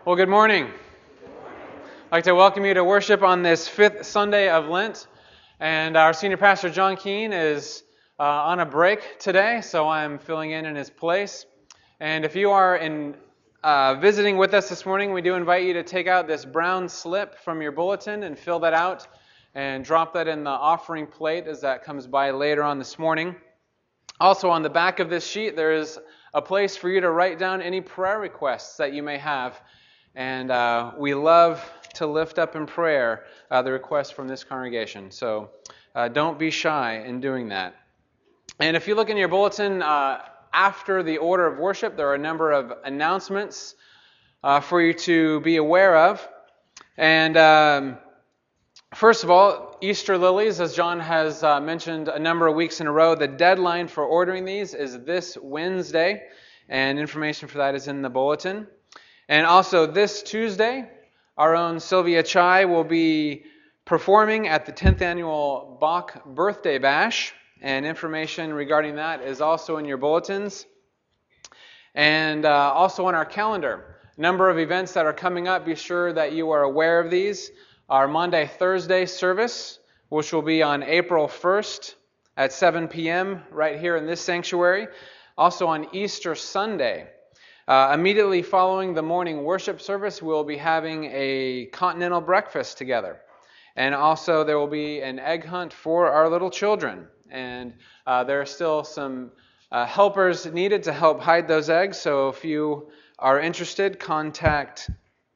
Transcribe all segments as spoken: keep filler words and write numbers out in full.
Well, good morning. I'd like to welcome you to worship on this fifth Sunday of Lent. And our senior pastor, John Keene, is uh, on a break today, so I'm filling in in his place. And if you are in uh, visiting with us this morning, we do invite you to take out this brown slip from your bulletin and fill that out and drop that in the offering plate as that comes by later on this morning. Also, on the back of this sheet, there is a place for you to write down any prayer requests that you may have. And uh, we love to lift up in prayer uh, the requests from this congregation. So uh, don't be shy in doing that. And if you look in your bulletin, uh, after the order of worship, there are a number of announcements uh, for you to be aware of. And um, first of all, Easter lilies, as John has uh, mentioned a number of weeks in a row, the deadline for ordering these is this Wednesday, and information for that is in the bulletin. And also this Tuesday, our own Sylvia Chai will be performing at the tenth Annual Bach Birthday Bash, and information regarding that is also in your bulletins. And uh, also on our calendar, a number of events that are coming up. Be sure that you are aware of these. Our Monday, Thursday service, which will be on April first at seven p.m. right here in this sanctuary. Also on Easter Sunday, uh, immediately following the morning worship service, we'll be having a continental breakfast together. And also there will be an egg hunt for our little children. And uh, there are still some uh, helpers needed to help hide those eggs. So if you are interested, contact...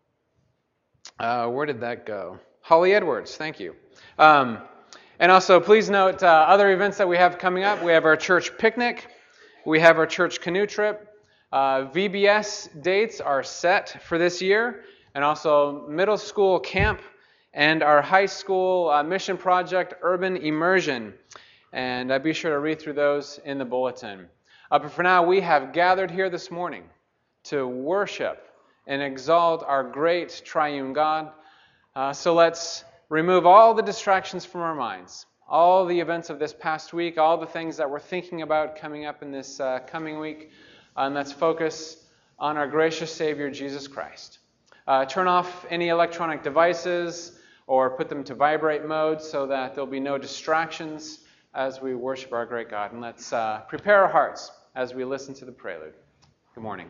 Uh, where did that go? Holly Edwards, thank you. Um, and also, please note uh, other events that we have coming up. We have our church picnic. We have our church canoe trip. Uh, V B S dates are set for this year. And also middle school camp and our high school uh, mission project, Urban Immersion. And uh, be sure to read through those in the bulletin. Uh, but for now, we have gathered here this morning to worship and exalt our great triune God. Uh, so let's remove all the distractions from our minds, all the events of this past week, all the things that we're thinking about coming up in this uh, coming week, and let's focus on our gracious Savior, Jesus Christ. Uh, turn off any electronic devices or put them to vibrate mode so that there'll be no distractions as we worship our great God. And let's uh, prepare our hearts as we listen to the prelude. Good morning.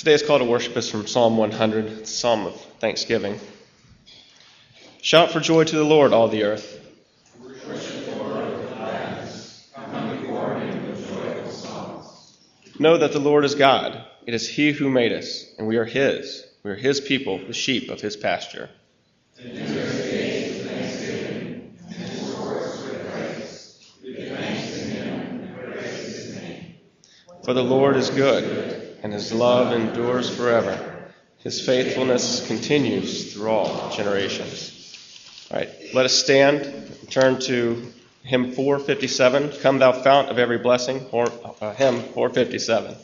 Today's call to worship is from Psalm one hundred, it's a psalm of thanksgiving. Shout for joy to the Lord, all the earth. Know that the Lord is God. It is He who made us, and we are His. We are His people, the sheep of His pasture. For the Lord is good, and His love endures forever. His faithfulness continues through all generations. All right, let us stand and turn to hymn four fifty-seven, Come Thou Fount of Every Blessing, or uh, hymn four fifty-seven.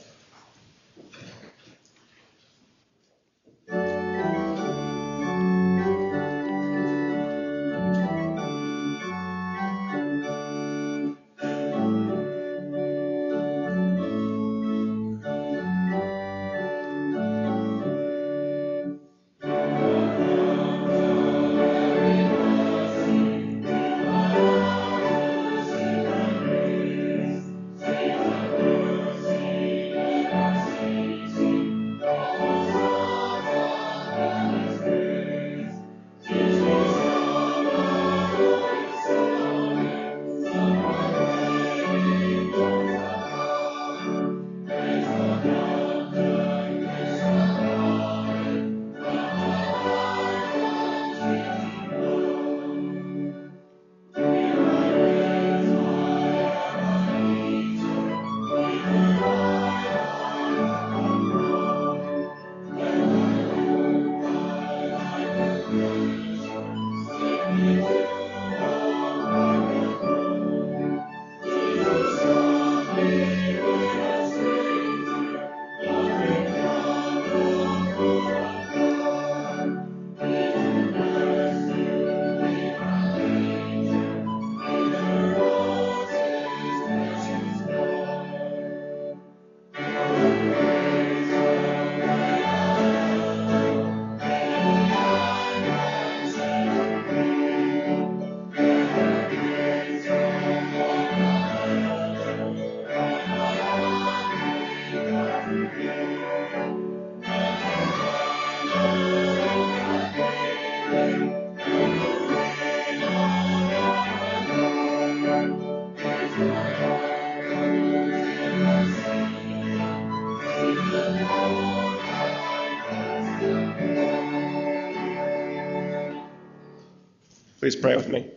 Please pray with me.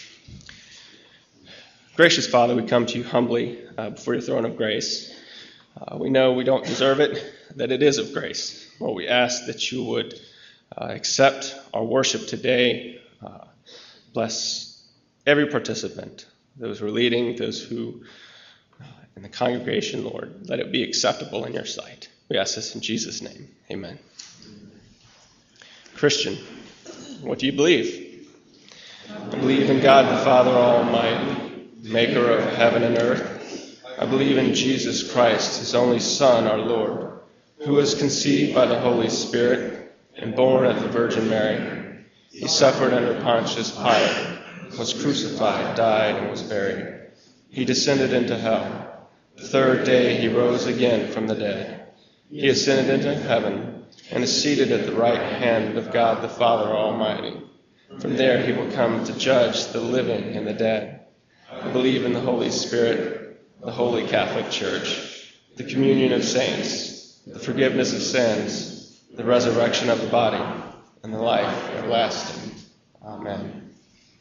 Gracious Father, we come to you humbly uh, before your throne of grace. Uh, we know we don't deserve it, that it is of grace. Lord, we ask that you would uh, accept our worship today. Uh, bless every participant, those who are leading, those who uh, in the congregation, Lord. Let it be acceptable in your sight. We ask this in Jesus' name. Amen. Christian, what do you believe? I believe in God the Father Almighty, maker of heaven and earth. I believe in Jesus Christ, his only Son, our Lord, who was conceived by the Holy Spirit and born of the Virgin Mary. He suffered under Pontius Pilate, was crucified, died, and was buried. He descended into hell. The third day he rose again from the dead. He ascended into heaven and is seated at the right hand of God the Father Almighty. From there he will come to judge the living and the dead. I believe in the Holy Spirit, the Holy Catholic Church, the communion of saints, the forgiveness of sins, the resurrection of the body, and the life everlasting. Amen.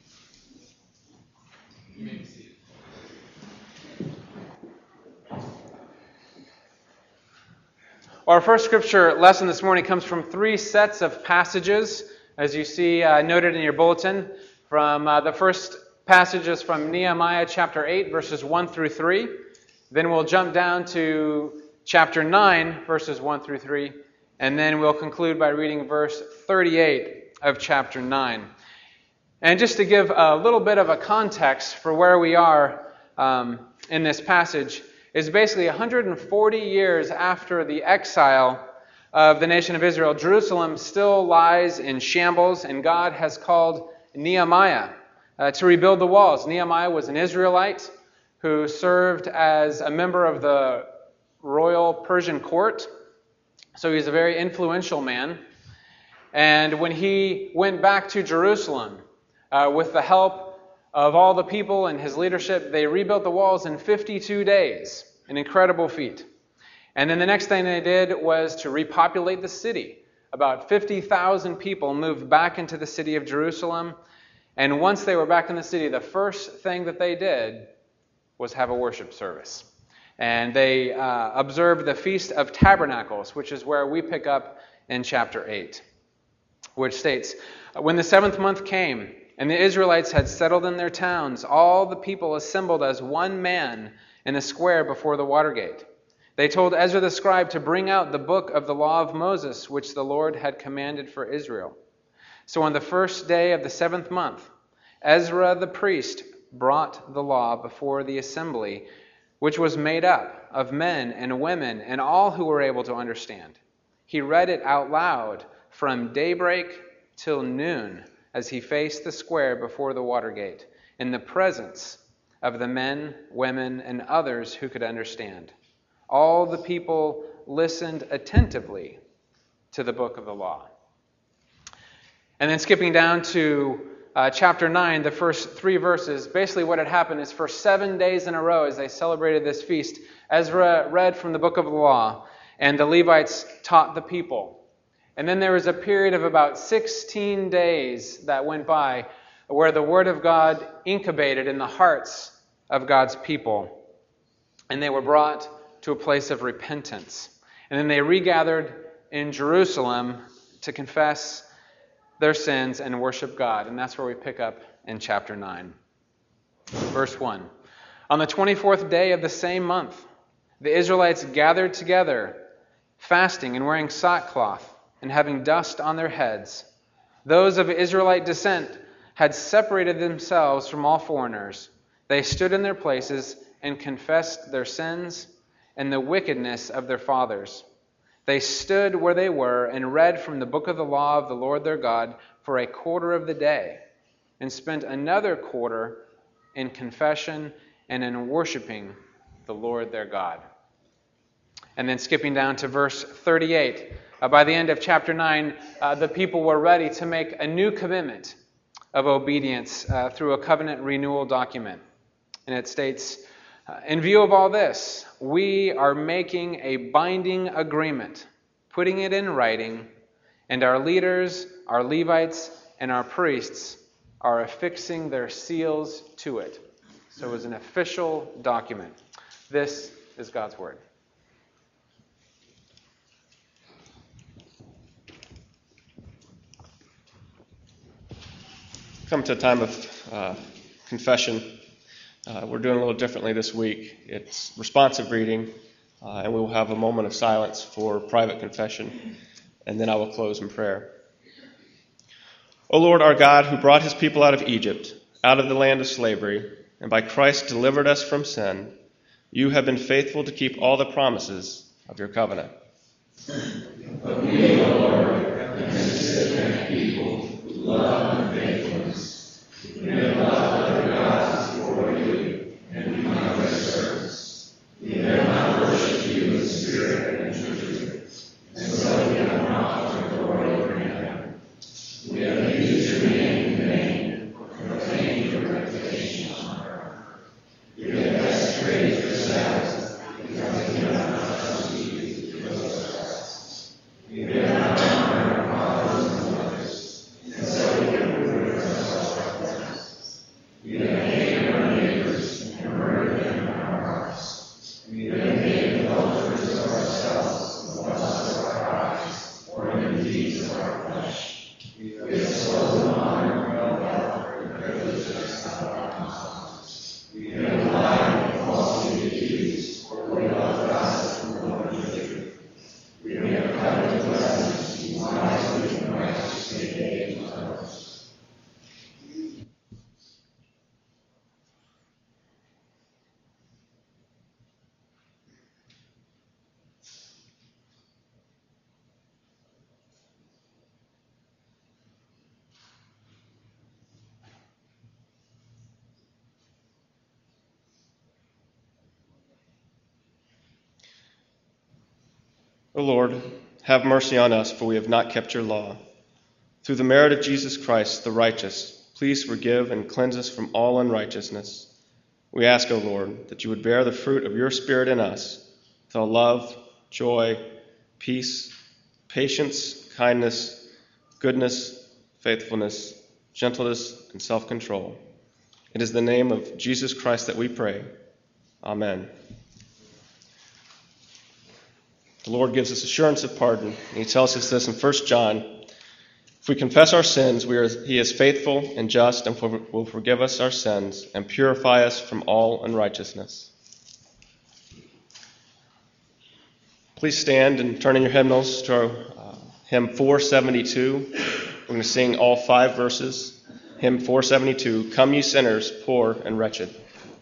Our first scripture lesson this morning comes from three sets of passages, as you see uh, noted in your bulletin. From uh, the first passage is from Nehemiah chapter eight, verses one through three. Then we'll jump down to chapter nine, verses one through three. And then we'll conclude by reading verse thirty-eight of chapter nine. And just to give a little bit of a context for where we are um, in this passage, is basically one hundred forty years after the exile of the nation of Israel. Jerusalem still lies in shambles, and God has called Nehemiah uh, to rebuild the walls. Nehemiah was an Israelite who served as a member of the royal Persian court. So he's a very influential man. And when he went back to Jerusalem, uh, with the help of all the people and his leadership, they rebuilt the walls in fifty-two days, an incredible feat. And then the next thing they did was to repopulate the city. About fifty thousand people moved back into the city of Jerusalem. And once they were back in the city, the first thing that they did was have a worship service. And they uh, observed the Feast of Tabernacles, which is where we pick up in chapter eight, which states, "When the seventh month came, and the Israelites had settled in their towns, all the people assembled as one man in a square before the water gate. They told Ezra the scribe to bring out the book of the law of Moses, which the Lord had commanded for Israel. So on the first day of the seventh month, Ezra the priest brought the law before the assembly, which was made up of men and women and all who were able to understand. He read it out loud from daybreak till noon as he faced the square before the water gate, in the presence of the men, women, and others who could understand. All the people listened attentively to the book of the law." And then skipping down to uh, chapter nine, the first three verses, basically what had happened is for seven days in a row as they celebrated this feast, Ezra read from the book of the law, and the Levites taught the people. And then there was a period of about sixteen days that went by where the word of God incubated in the hearts of God's people. And they were brought to a place of repentance. And then they regathered in Jerusalem to confess their sins and worship God. And that's where we pick up in chapter nine. Verse one. "On the twenty-fourth day of the same month, the Israelites gathered together, fasting and wearing sackcloth and having dust on their heads. Those of Israelite descent had separated themselves from all foreigners. They stood in their places and confessed their sins and the wickedness of their fathers. They stood where they were and read from the book of the law of the Lord their God for a quarter of the day, and spent another quarter in confession and in worshiping the Lord their God." And then skipping down to verse thirty-eight, uh, by the end of chapter nine, uh, the people were ready to make a new commitment of obedience uh, through a covenant renewal document. And it states, "In view of all this, we are making a binding agreement, putting it in writing, and our leaders, our Levites, and our priests are affixing their seals to it." So it was an official document. This is God's word. Come to a time of uh, confession. Uh, we're doing a little differently this week. It's responsive reading, uh, and we will have a moment of silence for private confession, and then I will close in prayer. O Lord, our God, who brought his people out of Egypt, out of the land of slavery, and by Christ delivered us from sin, you have been faithful to keep all the promises of your covenant. But we, O Lord, have been disciplined people who love and faithfulness. We have loved other gods before you, and we come to your service. We have not worshipped you in spirit and truth, and so we have not the glory of your name. We have used your name in vain, proclaimed your reputation on earth. We have desecrated yourselves because we have not trusted you to close us. We have not honored our fathers and mothers, and so we have ruined ourselves like this. We have hated our neighbors and murdered them in our hearts. We have made adulterers of ourselves, the lust of our eyes, or in the deeds of our flesh. We have stolen honor and wealth and privileges out of our houses. We have lied and falsely accused, or we love gossip and broken the truth. We have coveted blessings and wisely and righteously gave to others. O Lord, have mercy on us, for we have not kept your law. Through the merit of Jesus Christ, the righteous, please forgive and cleanse us from all unrighteousness. We ask, O Lord, that you would bear the fruit of your Spirit in us, with all love, joy, peace, patience, kindness, goodness, faithfulness, gentleness, and self-control. It is in the name of Jesus Christ that we pray. Amen. The Lord gives us assurance of pardon. And he tells us this in First John. If we confess our sins, we are, he is faithful and just and for, will forgive us our sins and purify us from all unrighteousness. Please stand and turn in your hymnals to our, uh, hymn four seventy-two. We're going to sing all five verses. Hymn four seventy-two, Come Ye Sinners, Poor and Wretched.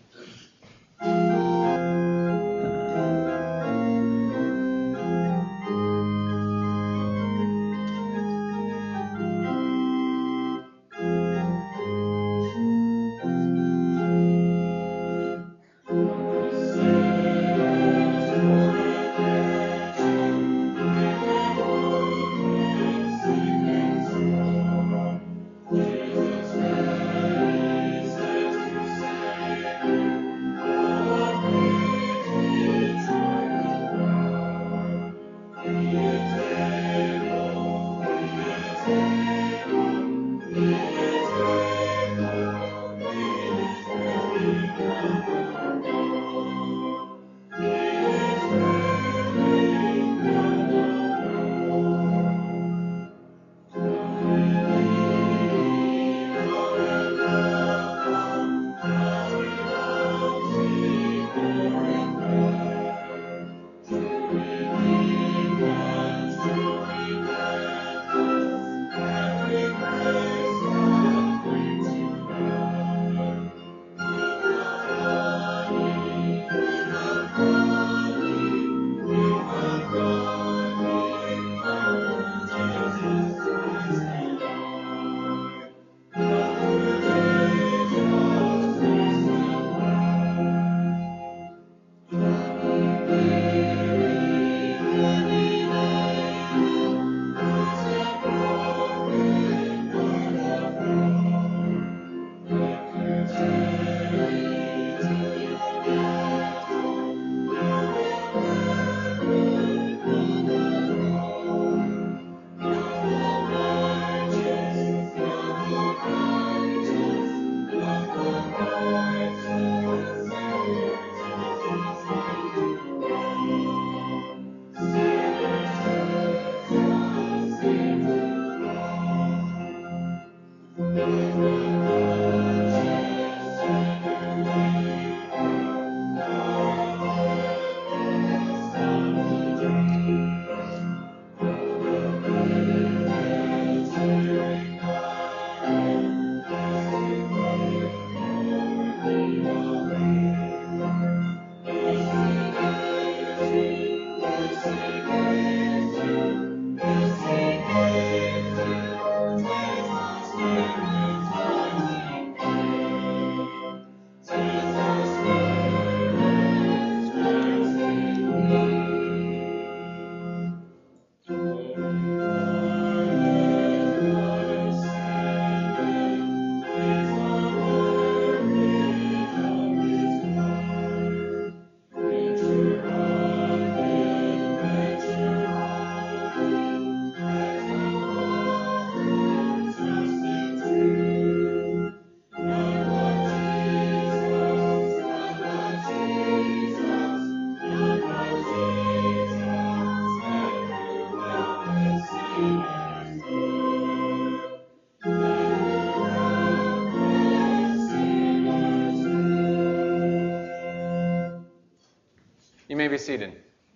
You may be seated.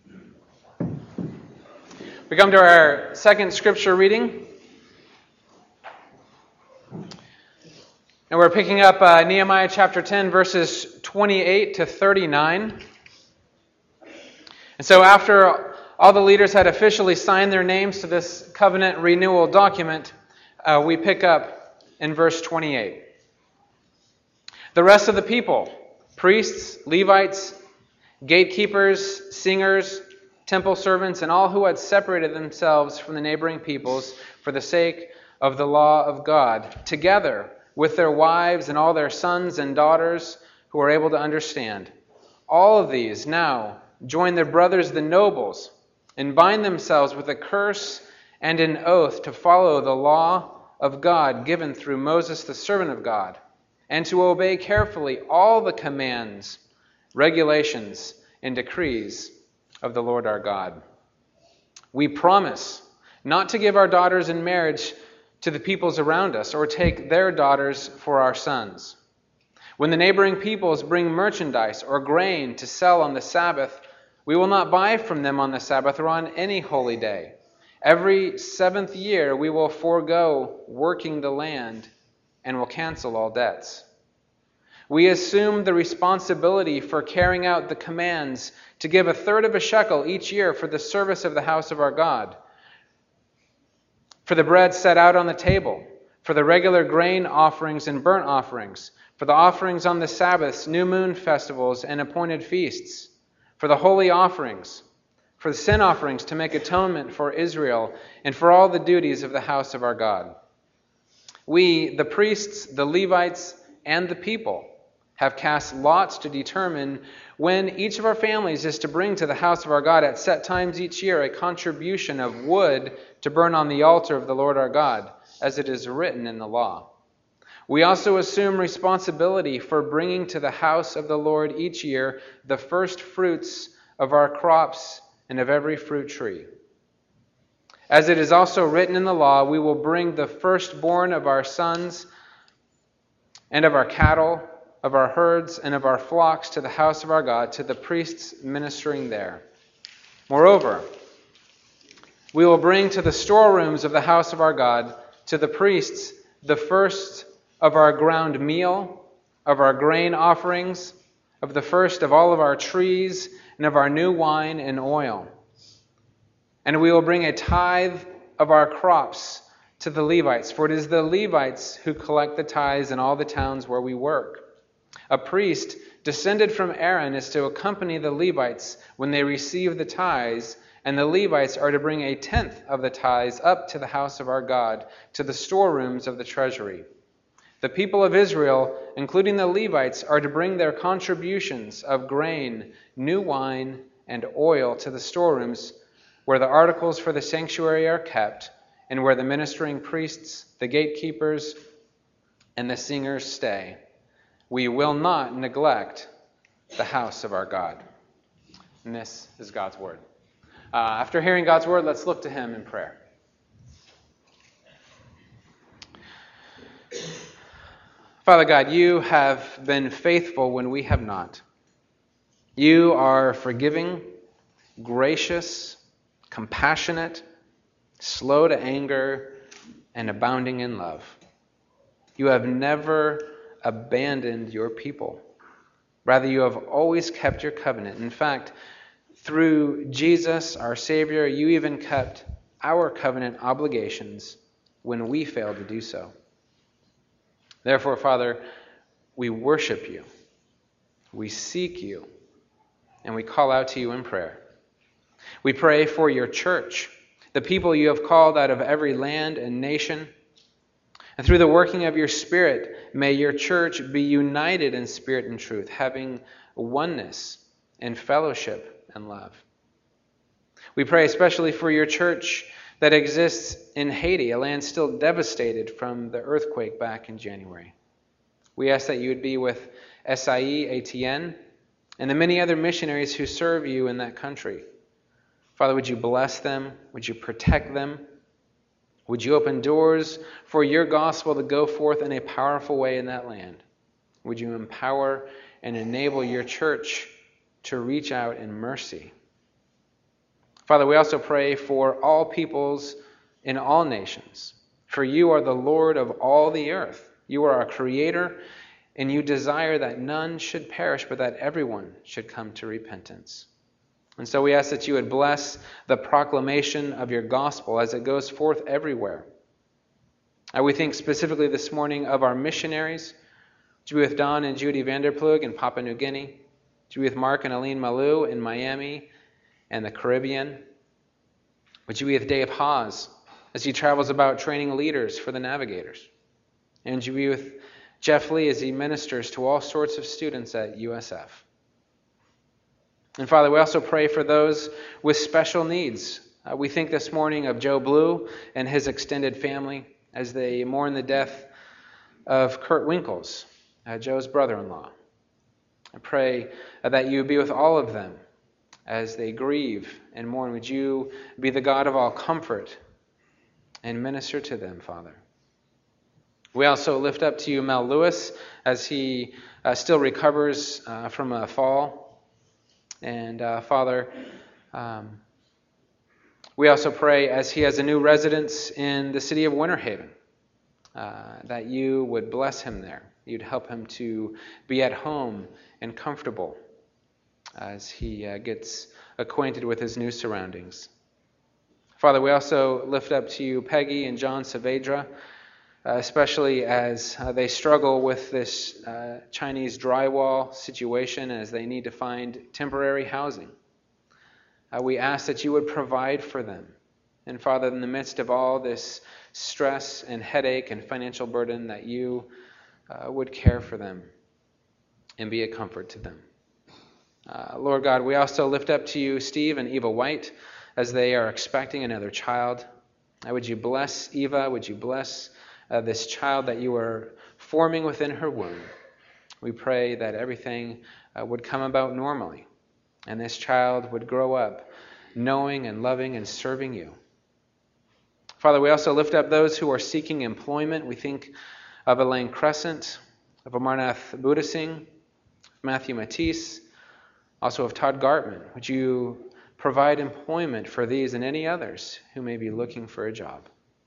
We come to our second scripture reading. And we're picking up uh, Nehemiah chapter ten, verses twenty-eight to thirty-nine. And so after all the leaders had officially signed their names to this covenant renewal document, uh, we pick up in verse twenty-eight. The rest of the people, priests, Levites, gatekeepers, singers, temple servants, and all who had separated themselves from the neighboring peoples for the sake of the law of God, together with their wives and all their sons and daughters who are able to understand. All of these now join their brothers the nobles and bind themselves with a curse and an oath to follow the law of God given through Moses the servant of God, and to obey carefully all the commands, regulations, and decrees of the Lord our God. We promise not to give our daughters in marriage to the peoples around us, or take their daughters for our sons. When the neighboring peoples bring merchandise or grain to sell on the Sabbath, we will not buy from them on the Sabbath or on any holy day. Every seventh year we will forego working the land and will cancel all debts. We assume the responsibility for carrying out the commands to give a third of a shekel each year for the service of the house of our God, for the bread set out on the table, for the regular grain offerings and burnt offerings, for the offerings on the Sabbaths, new moon festivals, and appointed feasts, for the holy offerings, for the sin offerings to make atonement for Israel, and for all the duties of the house of our God. We, the priests, the Levites, and the people, have cast lots to determine when each of our families is to bring to the house of our God at set times each year a contribution of wood to burn on the altar of the Lord our God, as it is written in the law. We also assume responsibility for bringing to the house of the Lord each year the first fruits of our crops and of every fruit tree. As it is also written in the law, we will bring the firstborn of our sons and of our cattle, of our herds, and of our flocks to the house of our God, to the priests ministering there. Moreover, we will bring to the storerooms of the house of our God, to the priests, the first of our ground meal, of our grain offerings, of the first of all of our trees, and of our new wine and oil. And we will bring a tithe of our crops to the Levites, for it is the Levites who collect the tithes in all the towns where we work. A priest descended from Aaron is to accompany the Levites when they receive the tithes, and the Levites are to bring a tenth of the tithes up to the house of our God, to the storerooms of the treasury. The people of Israel, including the Levites, are to bring their contributions of grain, new wine, and oil to the storerooms where the articles for the sanctuary are kept, and where the ministering priests, the gatekeepers, and the singers stay. We will not neglect the house of our God. And this is God's word. Uh, after hearing God's word, let's look to him in prayer. Father God, you have been faithful when we have not. You are forgiving, gracious, compassionate, slow to anger, and abounding in love. You have never abandoned your people. Rather, you have always kept your covenant. In fact, through Jesus, our Savior, you even kept our covenant obligations when we failed to do so. Therefore, Father, we worship you, we seek you, and we call out to you in prayer. We pray for your church, the people you have called out of every land and nation. And through the working of your Spirit, may your church be united in spirit and truth, having oneness and fellowship and love. We pray especially for your church that exists in Haiti, a land still devastated from the earthquake back in January. We ask that you would be with S I E, A T N, and the many other missionaries who serve you in that country. Father, would you bless them? Would you protect them? Would you open doors for your gospel to go forth in a powerful way in that land? Would you empower and enable your church to reach out in mercy? Father, we also pray for all peoples in all nations. For you are the Lord of all the earth. You are our creator, and you desire that none should perish, but that everyone should come to repentance. And so we ask that you would bless the proclamation of your gospel as it goes forth everywhere. And we think specifically this morning of our missionaries, to be with Don and Judy Vanderplug in Papua New Guinea, to be with Mark and Aline Malou in Miami, and the Caribbean. Would you be with Dave Haas as he travels about training leaders for the Navigators? And would you be with Jeff Lee as he ministers to all sorts of students at U S F? And Father, we also pray for those with special needs. Uh, we think this morning of Joe Blue and his extended family as they mourn the death of Kurt Winkles, uh, Joe's brother-in-law. I pray uh, that you be with all of them as they grieve and mourn. Would you be the God of all comfort and minister to them, Father? We also lift up to you Mel Lewis as he uh, still recovers uh, from a fall. And uh, Father, um, we also pray as he has a new residence in the city of Winter Haven, uh, that you would bless him there. You'd help him to be at home and comfortable as he uh, gets acquainted with his new surroundings. Father, we also lift up to you Peggy and John Saavedra, uh, especially as uh, they struggle with this uh, Chinese drywall situation as they need to find temporary housing. Uh, we ask that you would provide for them. And Father, in the midst of all this stress and headache and financial burden, that you uh, would care for them and be a comfort to them. Uh, Lord God, we also lift up to you Steve and Eva White as they are expecting another child. Uh, would you bless Eva? Would you bless uh, this child that you are forming within her womb? We pray that everything uh, would come about normally, and this child would grow up knowing and loving and serving you. Father, we also lift up those who are seeking employment. We think of Elaine Crescent, of Amarnath Budasing, Matthew Matisse, also of Todd Gartman. Would you provide employment for these and any others who may be looking for a job?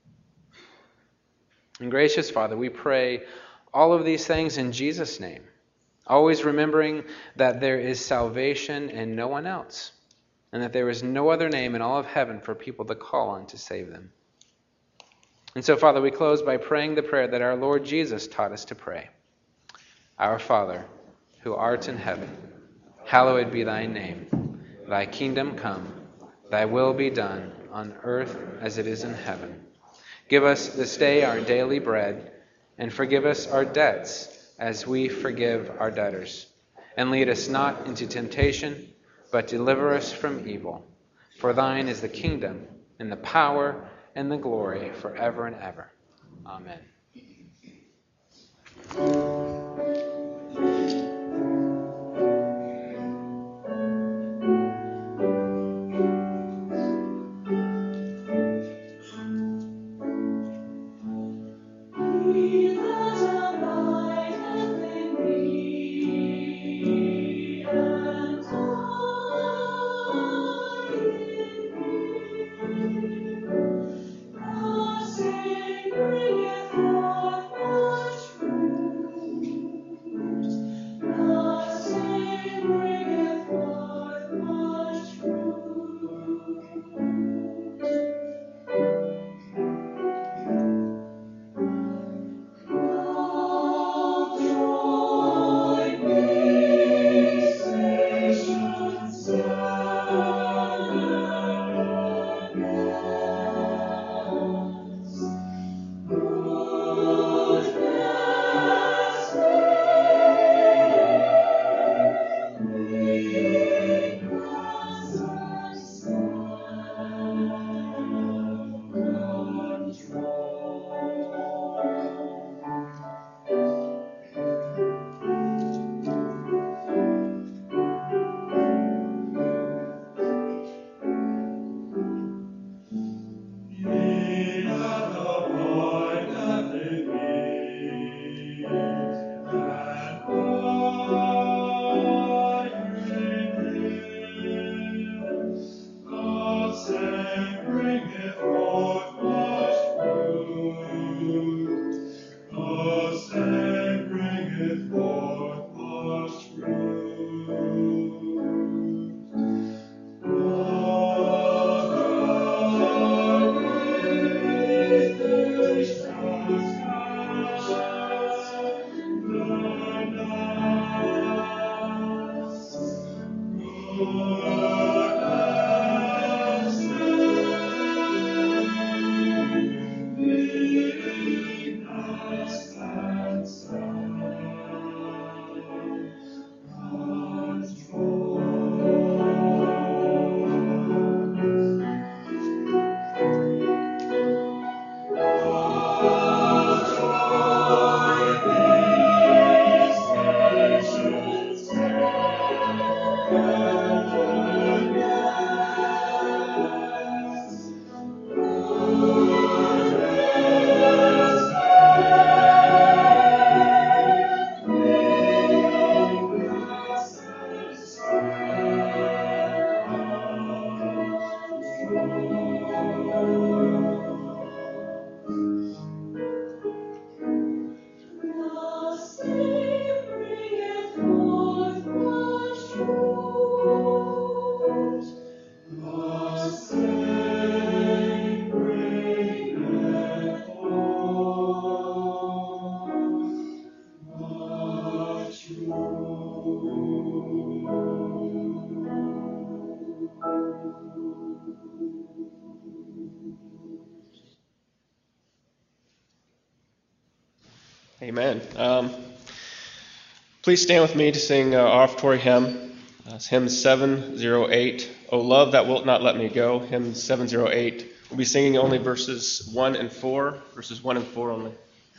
And gracious Father, we pray all of these things in Jesus' name, always remembering that there is salvation in no one else, and that there is no other name in all of heaven for people to call on to save them. And so, Father, we close by praying the prayer that our Lord Jesus taught us to pray. Our Father, who art in heaven, hallowed be thy name. Thy kingdom come, thy will be done on earth as it is in heaven. Give us this day our daily bread, and forgive us our debts as we forgive our debtors. And lead us not into temptation, but deliver us from evil. For thine is the kingdom, and the power, and the glory forever and ever. Amen. Bring Amen. Um, please stand with me to sing uh, our offertory hymn. Uh, it's hymn seven oh eight, O Love That Wilt Not Let Me Go, hymn seven oh eight. We'll be singing only verses one and four, verses one and four only.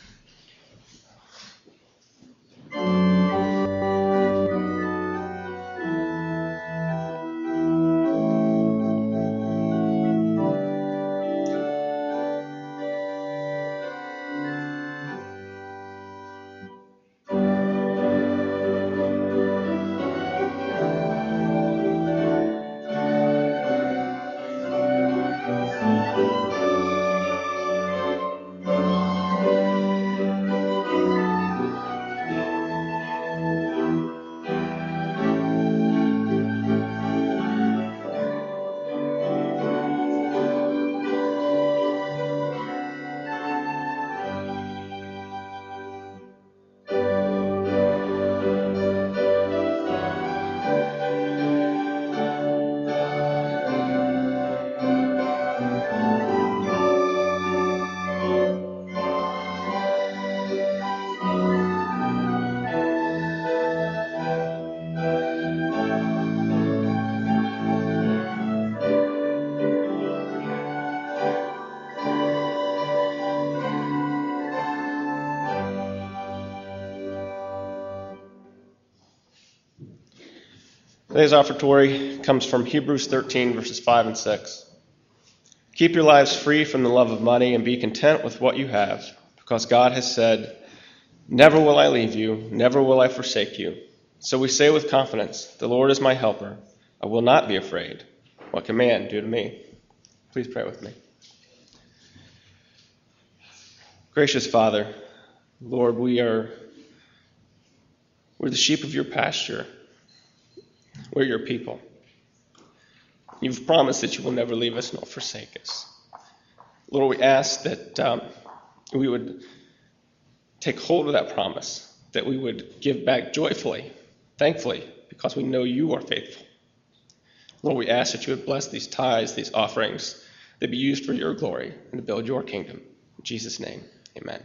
Today's offertory comes from Hebrews thirteen, verses five and six. Keep your lives free from the love of money and be content with what you have, because God has said, never will I leave you, never will I forsake you. So we say with confidence, the Lord is my helper. I will not be afraid. What can man do to me? Please pray with me. Gracious Father, Lord, we are we're the sheep of your pasture. We're your people. You've promised that you will never leave us nor forsake us. Lord, we ask that um, we would take hold of that promise, that we would give back joyfully, thankfully, because we know you are faithful. Lord, we ask that you would bless these tithes, these offerings, that be used for your glory and to build your kingdom. In Jesus' name, amen.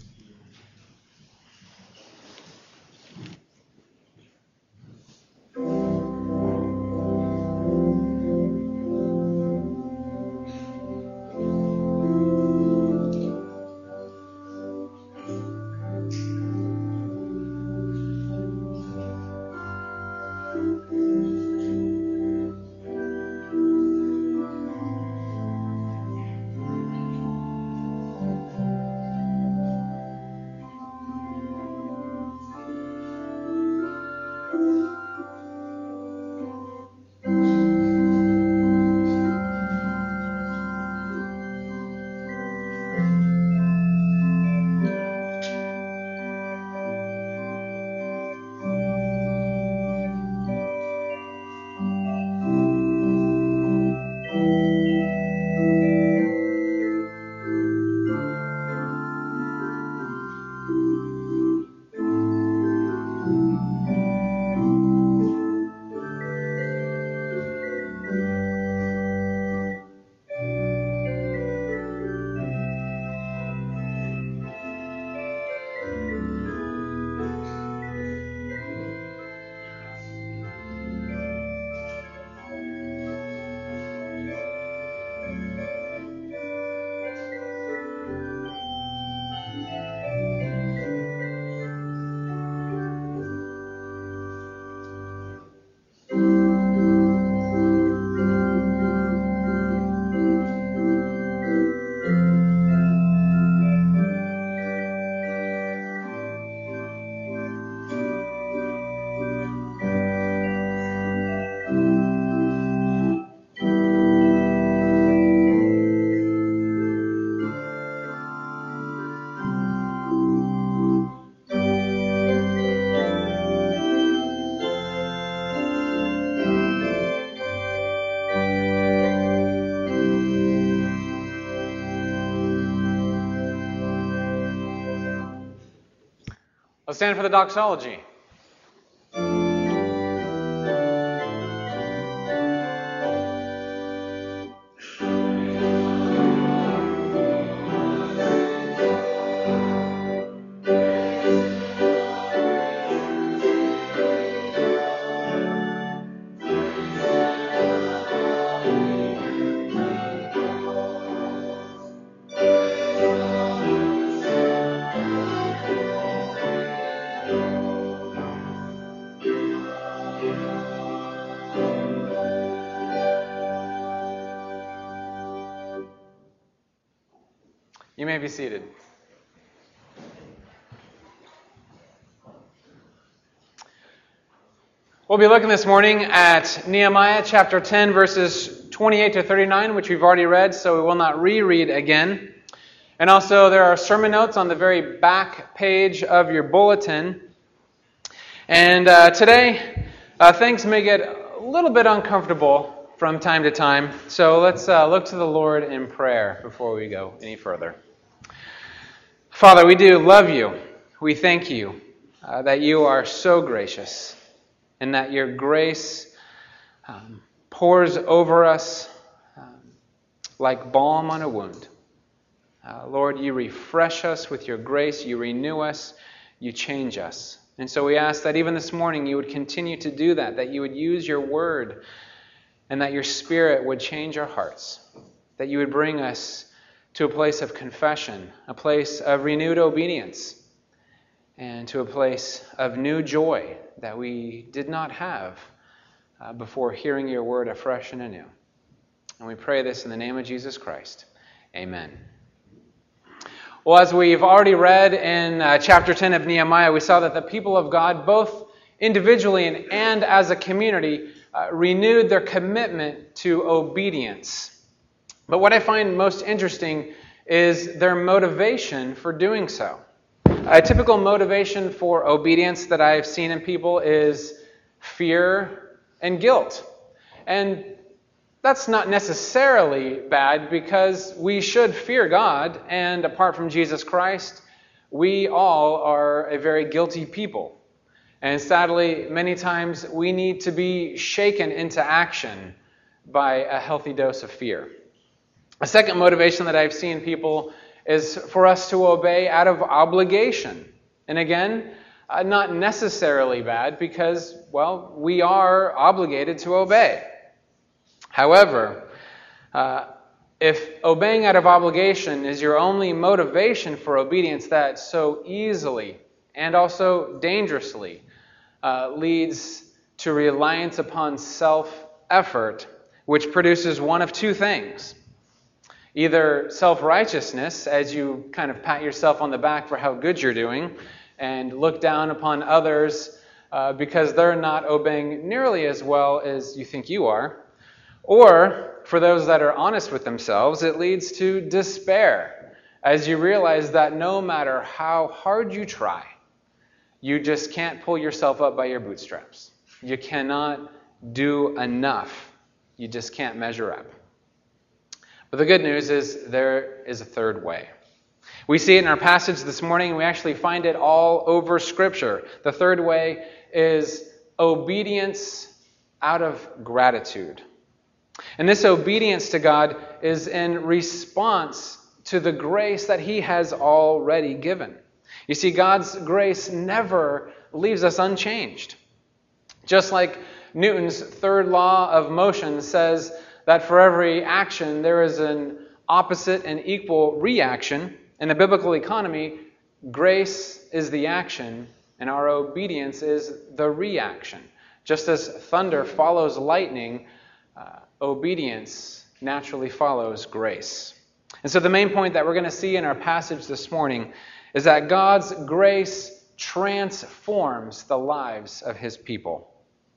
Let's stand for the doxology. You may be seated. We'll be looking this morning at Nehemiah chapter ten, verses twenty-eight to thirty-nine, which we've already read, so we will not reread again. And also there are sermon notes on the very back page of your bulletin. And uh, today, uh, things may get a little bit uncomfortable from time to time, so let's uh, look to the Lord in prayer before we go any further. Father, we do love you. We thank you uh, that you are so gracious, and that your grace um, pours over us um, like balm on a wound. Uh, Lord, you refresh us with your grace, you renew us, you change us. And so we ask that even this morning you would continue to do that, that you would use your word, and that your Spirit would change our hearts, that you would bring us to a place of confession, a place of renewed obedience, and to a place of new joy that we did not have uh, before hearing your word afresh and anew. And we pray this in the name of Jesus Christ. Amen. Well, as we've already read in uh, chapter ten of Nehemiah, we saw that the people of God, both individually and, and as a community, uh, renewed their commitment to obedience. But what I find most interesting is their motivation for doing so. A typical motivation for obedience that I've seen in people is fear and guilt. And that's not necessarily bad, because we should fear God, and apart from Jesus Christ, we all are a very guilty people. And sadly, many times we need to be shaken into action by a healthy dose of fear. A second motivation that I've seen people is for us to obey out of obligation. And again, uh, not necessarily bad, because, well, we are obligated to obey. However, uh, if obeying out of obligation is your only motivation for obedience, that so easily and also dangerously uh, leads to reliance upon self-effort, which produces one of two things. Either self-righteousness, as you kind of pat yourself on the back for how good you're doing, and look down upon others uh, because they're not obeying nearly as well as you think you are. Or, for those that are honest with themselves, it leads to despair, as you realize that no matter how hard you try, you just can't pull yourself up by your bootstraps. You cannot do enough. You just can't measure up. But the good news is there is a third way. We see it in our passage this morning, and we actually find it all over Scripture. The third way is obedience out of gratitude. And this obedience to God is in response to the grace that He has already given. You see, God's grace never leaves us unchanged. Just like Newton's third law of motion says that for every action there is an opposite and equal reaction. In the biblical economy, grace is the action and our obedience is the reaction. Just as thunder follows lightning, uh, obedience naturally follows grace. And so the main point that we're going to see in our passage this morning is that God's grace transforms the lives of His people.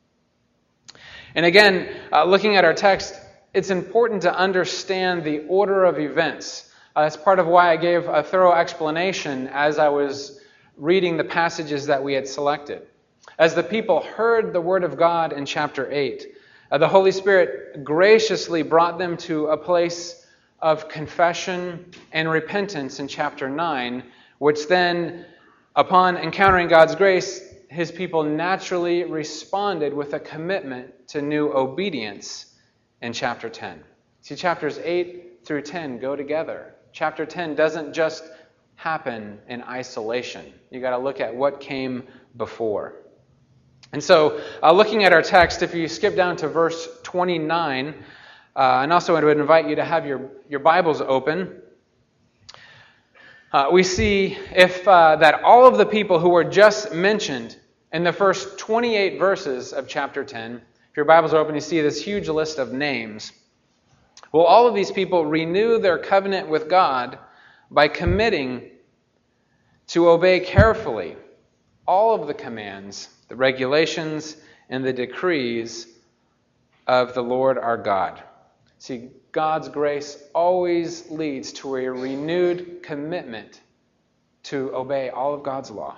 And again, uh, looking at our text, it's important to understand the order of events. Uh, that's part of why I gave a thorough explanation as I was reading the passages that we had selected. As the people heard the word of God in chapter eight, uh, the Holy Spirit graciously brought them to a place of confession and repentance in chapter nine, which then, upon encountering God's grace, His people naturally responded with a commitment to new obedience in chapter ten. See, chapters eight through ten go together. Chapter ten doesn't just happen in isolation. You got to look at what came before. And so, uh, looking at our text, if you skip down to verse twenty-nine, uh, and also I would invite you to have your, your Bibles open, uh, we see if uh, that all of the people who were just mentioned in the first twenty-eight verses of chapter ten, if your Bibles are open, you see this huge list of names. Well, all of these people renew their covenant with God by committing to obey carefully all of the commands, the regulations, and the decrees of the Lord our God. See, God's grace always leads to a renewed commitment to obey all of God's law.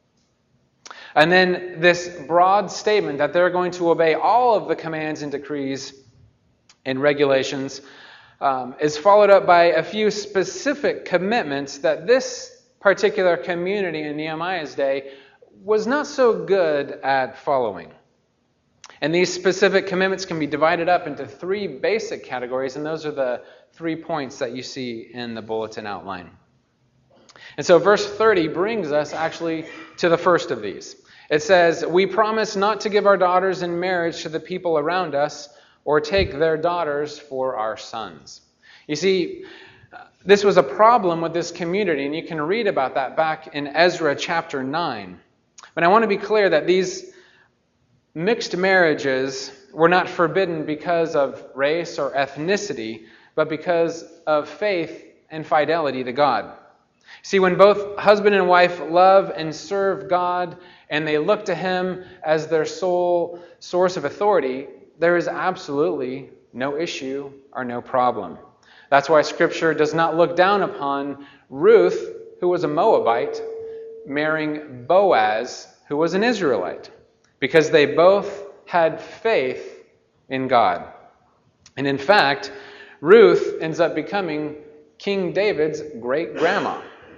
And then this broad statement that they're going to obey all of the commands and decrees and regulations um, is followed up by a few specific commitments that this particular community in Nehemiah's day was not so good at following. And these specific commitments can be divided up into three basic categories, and those are the three points that you see in the bulletin outline. And so verse thirty brings us actually to the first of these. It says, "We promise not to give our daughters in marriage to the people around us or take their daughters for our sons." You see, this was a problem with this community, and you can read about that back in Ezra chapter nine. But I want to be clear that these mixed marriages were not forbidden because of race or ethnicity, but because of faith and fidelity to God. See, when both husband and wife love and serve God and they look to Him as their sole source of authority, there is absolutely no issue or no problem. That's why Scripture does not look down upon Ruth, who was a Moabite, marrying Boaz, who was an Israelite, because they both had faith in God. And in fact, Ruth ends up becoming King David's great-grandma.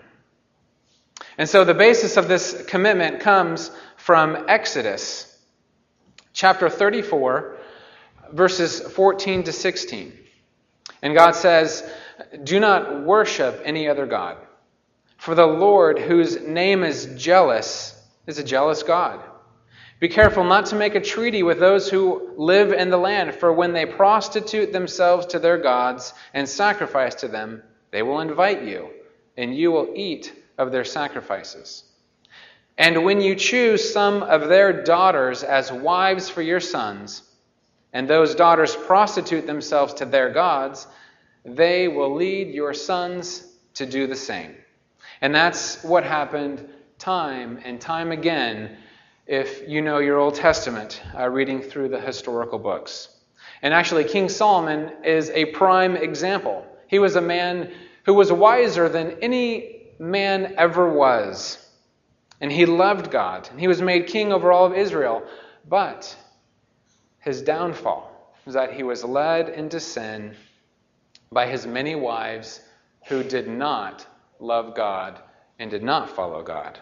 And so the basis of this commitment comes from Exodus chapter thirty-four, verses fourteen to sixteen. And God says, "Do not worship any other god, for the Lord, whose name is jealous, is a jealous God. Be careful not to make a treaty with those who live in the land, for when they prostitute themselves to their gods and sacrifice to them, they will invite you, and you will eat of their sacrifices. And when you choose some of their daughters as wives for your sons, and those daughters prostitute themselves to their gods, they will lead your sons to do the same." And that's what happened time and time again if you know your Old Testament, uh, reading through the historical books. And actually, King Solomon is a prime example. He was a man who was wiser than any man ever was. And he loved God. And he was made king over all of Israel. But his downfall was that he was led into sin by his many wives who did not love God and did not follow God.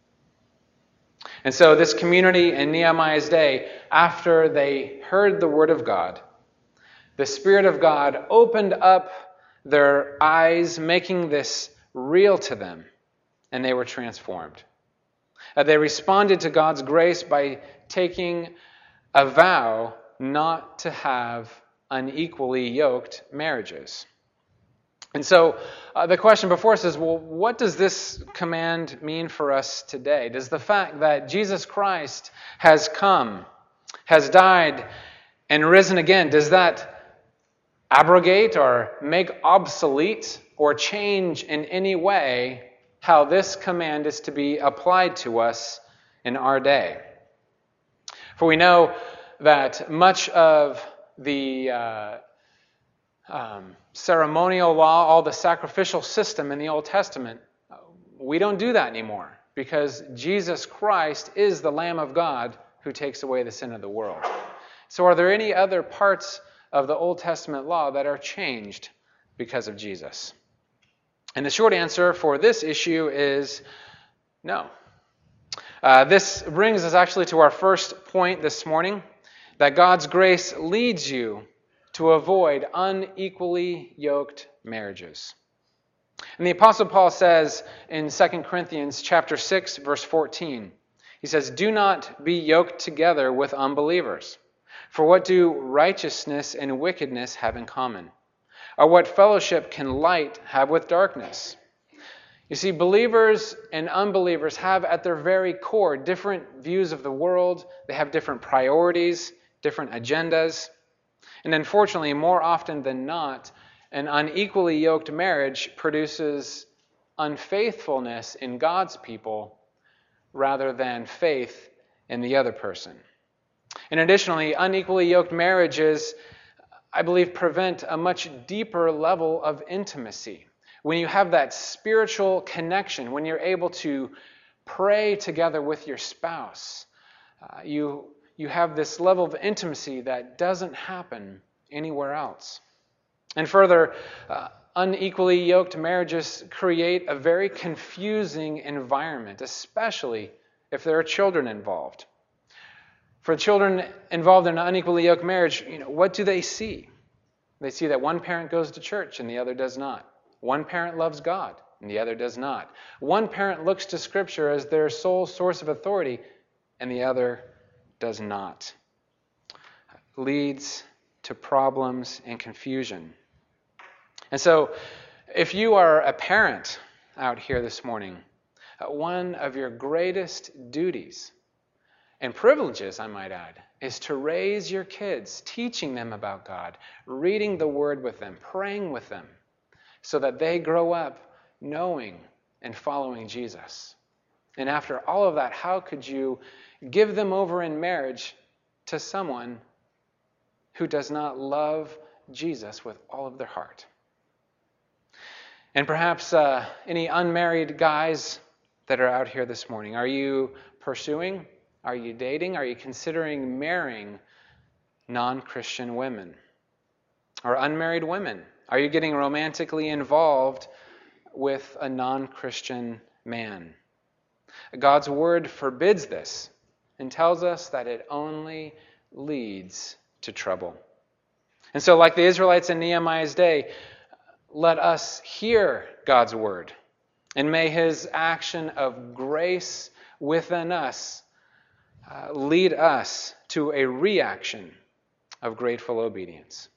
And so this community in Nehemiah's day, after they heard the word of God, the Spirit of God opened up their eyes, making this real to them, and they were transformed. Uh, they responded to God's grace by taking a vow not to have unequally yoked marriages. And so uh, the question before us is, well, what does this command mean for us today? Does the fact that Jesus Christ has come, has died, and risen again, does that abrogate or make obsolete or change in any way how this command is to be applied to us in our day? For we know that much of the uh, um, ceremonial law, all the sacrificial system in the Old Testament, we don't do that anymore because Jesus Christ is the Lamb of God who takes away the sin of the world. So are there any other parts of the Old Testament law that are changed because of Jesus? And the short answer for this issue is no. Uh, this brings us actually to our first point this morning, that God's grace leads you to avoid unequally yoked marriages. And the Apostle Paul says in Second Corinthians chapter six, verse fourteen, he says, "Do not be yoked together with unbelievers. For what do righteousness and wickedness have in common? Or what fellowship can light have with darkness?" You see, believers and unbelievers have at their very core different views of the world. They have different priorities, different agendas. And unfortunately, more often than not, an unequally yoked marriage produces unfaithfulness in God's people rather than faith in the other person. And additionally, unequally yoked marriages, I believe, prevent a much deeper level of intimacy. When you have that spiritual connection, when you're able to pray together with your spouse, uh, you, you have this level of intimacy that doesn't happen anywhere else. And further, uh, unequally yoked marriages create a very confusing environment, especially if there are children involved. For children involved in an unequally yoked marriage, you know, what do they see? They see that one parent goes to church and the other does not. One parent loves God and the other does not. One parent looks to Scripture as their sole source of authority and the other does not. Leads to problems and confusion. And so, if you are a parent out here this morning, one of your greatest duties and privileges, I might add, is to raise your kids, teaching them about God, reading the Word with them, praying with them, so that they grow up knowing and following Jesus. And after all of that, how could you give them over in marriage to someone who does not love Jesus with all of their heart? And perhaps uh, any unmarried guys that are out here this morning, are you pursuing? Are you dating? Are you considering marrying non-Christian women? Or unmarried women? Are you getting romantically involved with a non-Christian man? God's Word forbids this and tells us that it only leads to trouble. And so, like the Israelites in Nehemiah's day, let us hear God's Word, and may His action of grace within us Uh, lead us to a reaction of grateful obedience.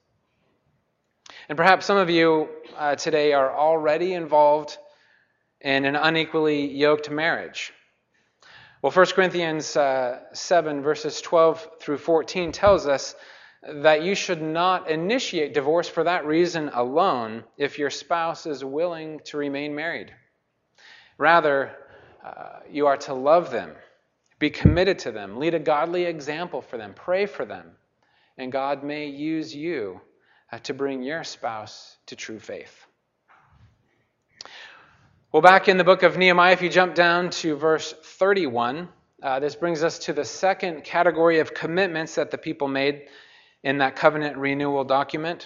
And perhaps some of you uh, today are already involved in an unequally yoked marriage. Well, First Corinthians uh, seven, verses twelve through fourteen tells us that you should not initiate divorce for that reason alone if your spouse is willing to remain married. Rather, uh, you are to love them, be committed to them, lead a godly example for them, pray for them, and God may use you uh, to bring your spouse to true faith. Well, back in the book of Nehemiah, if you jump down to verse thirty-one, uh, this brings us to the second category of commitments that the people made in that covenant renewal document.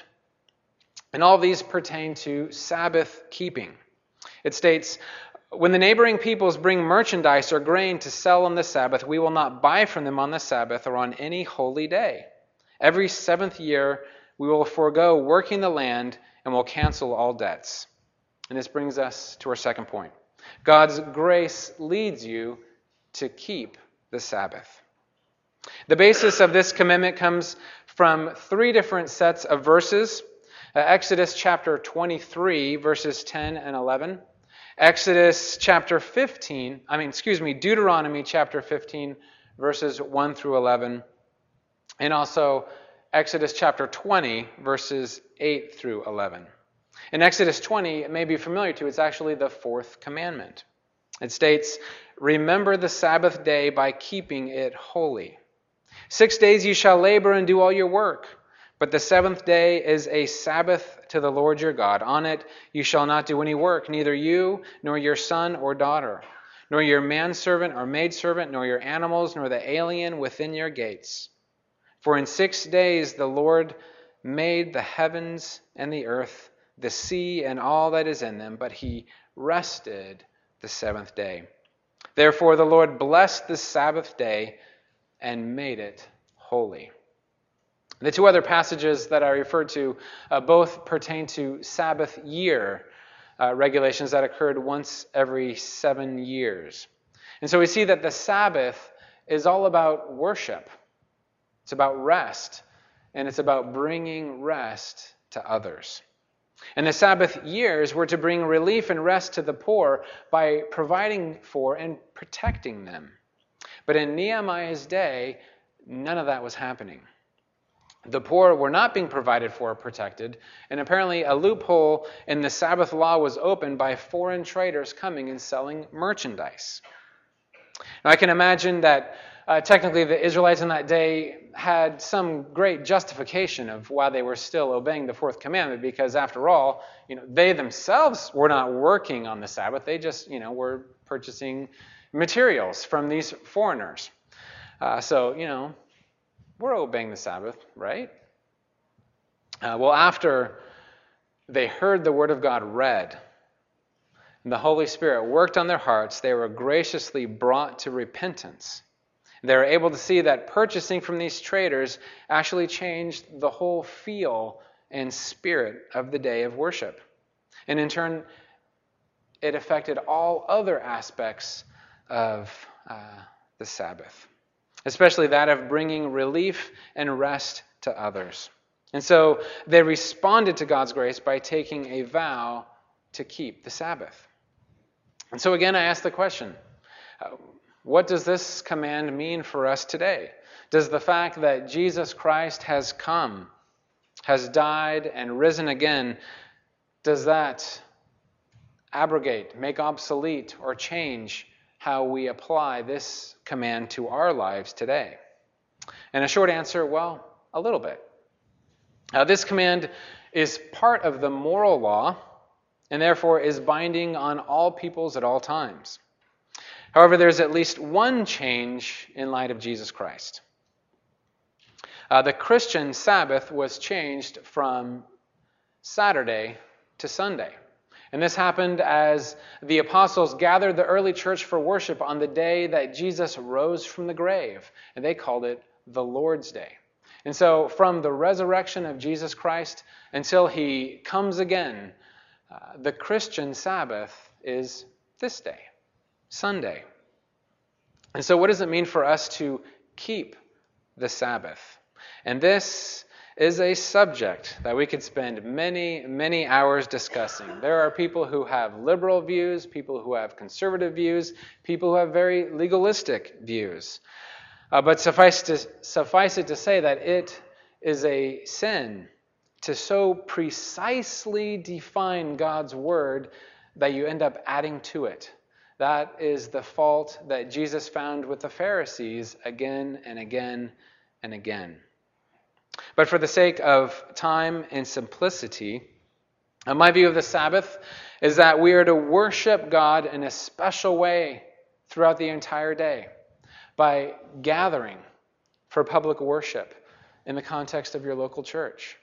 And all these pertain to Sabbath keeping. It states, "When the neighboring peoples bring merchandise or grain to sell on the Sabbath, we will not buy from them on the Sabbath or on any holy day. Every seventh year, we will forego working the land and will cancel all debts." And this brings us to our second point. God's grace leads you to keep the Sabbath. The basis of this commitment comes from three different sets of verses. Uh, Exodus chapter twenty-three, verses ten and eleven. Exodus chapter fifteen, I mean, excuse me, Deuteronomy chapter fifteen, verses one through eleven. And also Exodus chapter twenty, verses eight through eleven. In Exodus twenty, it may be familiar to, it's actually the fourth commandment. It states, "Remember the Sabbath day by keeping it holy. Six days you shall labor and do all your work, but the seventh day is a Sabbath to the Lord your God. On it you shall not do any work, neither you, nor your son or daughter, nor your manservant or maidservant, nor your animals, nor the alien within your gates. For in six days the Lord made the heavens and the earth, the sea and all that is in them, but he rested the seventh day. Therefore the Lord blessed the Sabbath day and made it holy." The two other passages that I referred to uh, both pertain to Sabbath year uh, regulations that occurred once every seven years. And so we see that the Sabbath is all about worship. It's about rest, and it's about bringing rest to others. And the Sabbath years were to bring relief and rest to the poor by providing for and protecting them. But in Nehemiah's day, none of that was happening. The poor were not being provided for or protected, and apparently a loophole in the Sabbath law was opened by foreign traders coming and selling merchandise. Now, I can imagine that uh, technically the Israelites in that day had some great justification of why they were still obeying the fourth commandment, because after all, you know, they themselves were not working on the Sabbath. They just, you know, were purchasing materials from these foreigners. Uh, so, you know, we're obeying the Sabbath, right? Uh, well, after they heard the word of God read, and the Holy Spirit worked on their hearts, they were graciously brought to repentance. They were able to see that purchasing from these traders actually changed the whole feel and spirit of the day of worship. And in turn, it affected all other aspects of uh, the Sabbath, especially that of bringing relief and rest to others. And so they responded to God's grace by taking a vow to keep the Sabbath. And so again, I ask the question, uh, what does this command mean for us today? Does the fact that Jesus Christ has come, has died, and risen again, does that abrogate, make obsolete, or change how we apply this command to our lives today? And a short answer, well, a little bit. Uh, this command is part of the moral law, and therefore is binding on all peoples at all times. However, there's at least one change in light of Jesus Christ. Uh, the Christian Sabbath was changed from Saturday to Sunday. And this happened as the apostles gathered the early church for worship on the day that Jesus rose from the grave. And they called it the Lord's Day. And so from the resurrection of Jesus Christ until he comes again, uh, the Christian Sabbath is this day, Sunday. And so what does it mean for us to keep the Sabbath? And this is a subject that we could spend many, many hours discussing. There are people who have liberal views, people who have conservative views, people who have very legalistic views. Uh, but suffice to suffice it to say that it is a sin to so precisely define God's word that you end up adding to it. That is the fault that Jesus found with the Pharisees again and again and again. But for the sake of time and simplicity, my view of the Sabbath is that we are to worship God in a special way throughout the entire day by gathering for public worship in the context of your local church,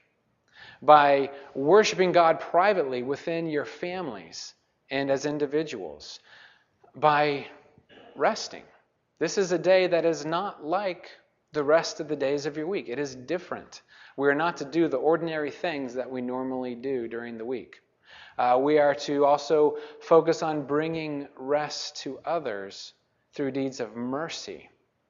by worshiping God privately within your families and as individuals, by resting. This is a day that is not like the rest of the days of your week. It is different. We are not to do the ordinary things that we normally do during the week. Uh, we are to also focus on bringing rest to others through deeds of mercy.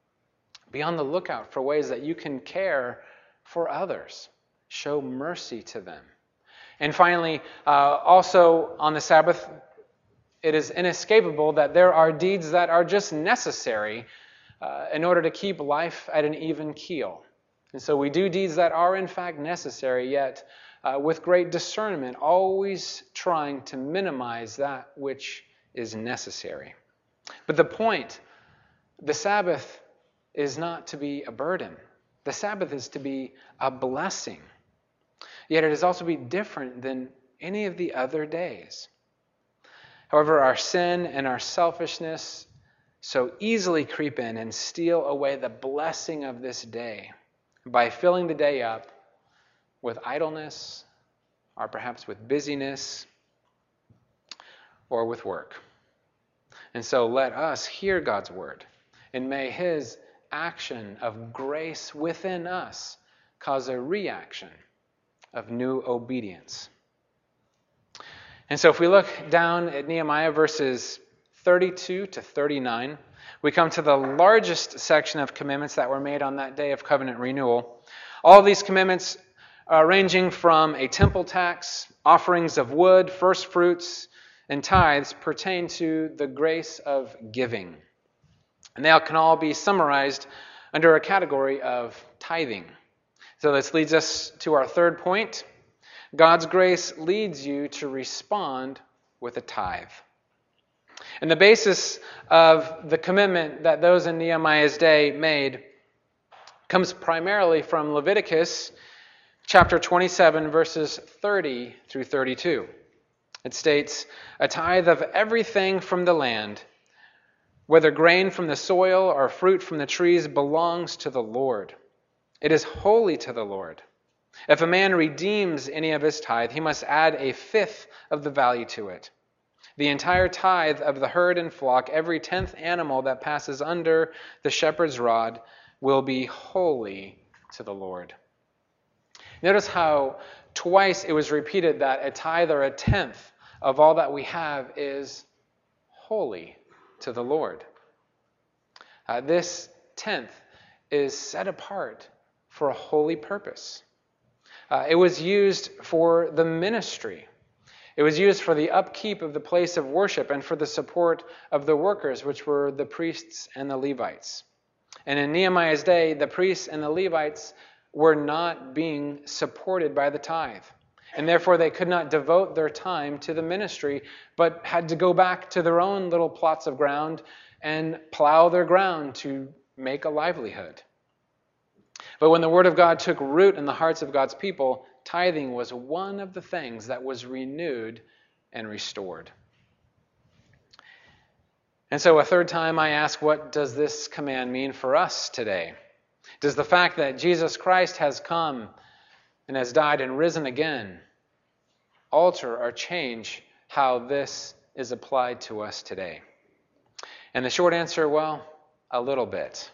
Be on the lookout for ways that you can care for others. Show mercy to them. And finally, uh, also on the Sabbath, it is inescapable that there are deeds that are just necessary uh, in order to keep life at an even keel. And so we do deeds that are in fact necessary, yet uh, with great discernment, always trying to minimize that which is necessary. But the point, the Sabbath is not to be a burden. The Sabbath is to be a blessing. Yet it is also to be different than any of the other days. However, our sin and our selfishness so easily creep in and steal away the blessing of this day by filling the day up with idleness, or perhaps with busyness, or with work. And so let us hear God's word, and may his action of grace within us cause a reaction of new obedience. And so if we look down at Nehemiah verses thirty-two to thirty-nine, we come to the largest section of commandments that were made on that day of covenant renewal. All of these commandments uh, ranging from a temple tax, offerings of wood, first fruits, and tithes pertain to the grace of giving. And they can all be summarized under a category of tithing. So this leads us to our third point. God's grace leads you to respond with a tithe. And the basis of the commitment that those in Nehemiah's day made comes primarily from Leviticus chapter twenty-seven, verses thirty through thirty-two. It states, "A tithe of everything from the land, whether grain from the soil or fruit from the trees, belongs to the Lord. It is holy to the Lord. If a man redeems any of his tithe, he must add a fifth of the value to it. The entire tithe of the herd and flock, every tenth animal that passes under the shepherd's rod, will be holy to the Lord." Notice how twice it was repeated that a tithe or a tenth of all that we have is holy to the Lord. Uh, this tenth is set apart for a holy purpose. Uh, it was used for the ministry. It was used for the upkeep of the place of worship and for the support of the workers, which were the priests and the Levites. And in Nehemiah's day, the priests and the Levites were not being supported by the tithe. And therefore, they could not devote their time to the ministry, but had to go back to their own little plots of ground and plow their ground to make a livelihood. But when the Word of God took root in the hearts of God's people, tithing was one of the things that was renewed and restored. And so a third time I ask, what does this command mean for us today? Does the fact that Jesus Christ has come and has died and risen again alter or change how this is applied to us today? And the short answer, well, a little bit.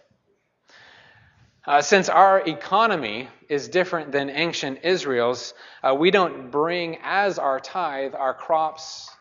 Uh, since our economy is different than ancient Israel's, uh, we don't bring as our tithe our crops